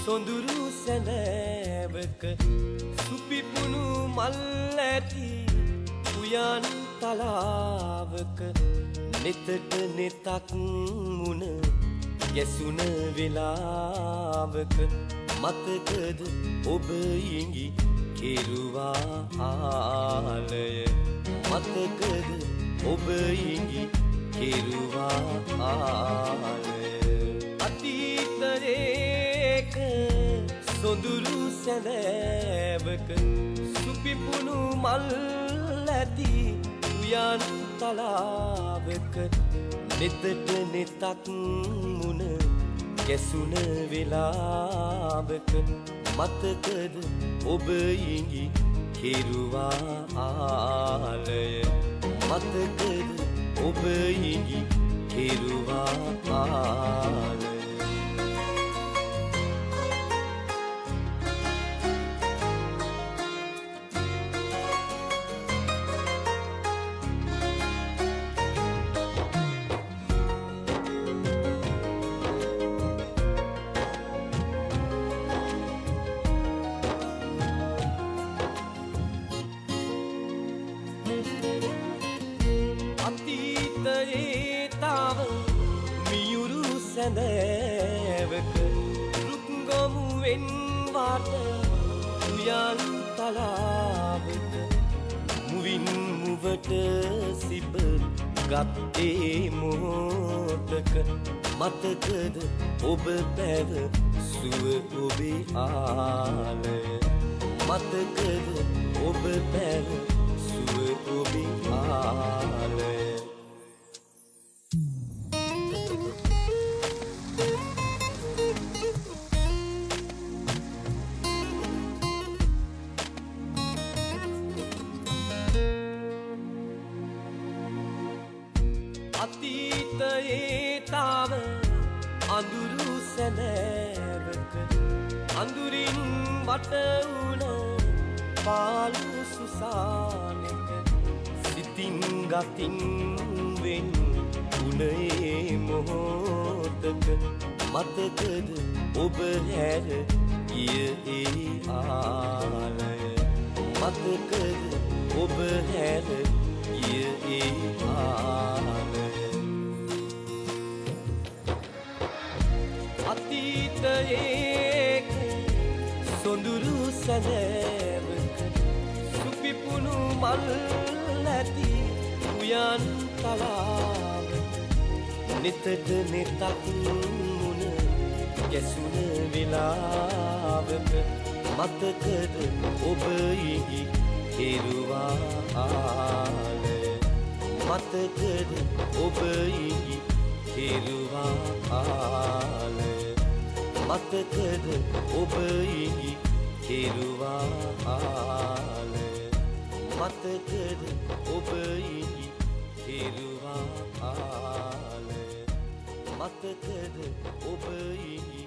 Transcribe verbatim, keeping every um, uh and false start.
සොඳුරු සැඳෑවක සුපිපුණු මල් ඇති උයන් තලාවක නෙතට නෙතක් මුණ ගැසුණ වෙලාවක මතකද ඔබ ඉඟි කෙරුවා ආලය මතකද ඔබ ඉඟි කෙරුවා ආලය අතීතයේක සොඳුරු සැඳෑවක සුපිපුණු මල් ඇති උයන් තලාවක නෙතට නෙතක් මුණ ගැසුණ වෙලාවක මතකද ඔබ ඉඟි කෙරුවා ආලය මතකද ඔබ ඉඟි කෙරුවා ආලය අතීතයේ තාව මියුරු සැඳෑවක රුක්ගොමුවෙන් වාට උයන් තලාවක මුවින් මුවට සිප ගත්තේ මොහොතක මතකද ඔබ පැව සුව ඔබේ ආලය මතකද ඔබ පැව සුව ඔබේ ආලය අතීතයේ තාව අඳුරු සැඳෑවක අඳුරින් වට වුණ පාළු සුසානෙක සිතින් ගතින් වෙන් උනේ මොහොතක මතකද ඔබ හැර ගිය ඒ ආලය මතකද ඔබ හැර ගිය ඒ ආලය අතීතයේක සොඳුරු සැඳෑවක සුපිපුණු මල් ඇති උයන් තලාවක නෙතට නෙතක් මුණ ගැසුණ වෙලාවක මතකද ඔබ ඉඟි කෙරුවා ආලය මතකද ඔබ ඉඟි කෙරුවා ආලය මතකද ඔබ ඉඟි කෙරුවා ආලය මතකද ඔබ ඉඟි කෙරුවා ආලය මතකද ඔබ ඉඟි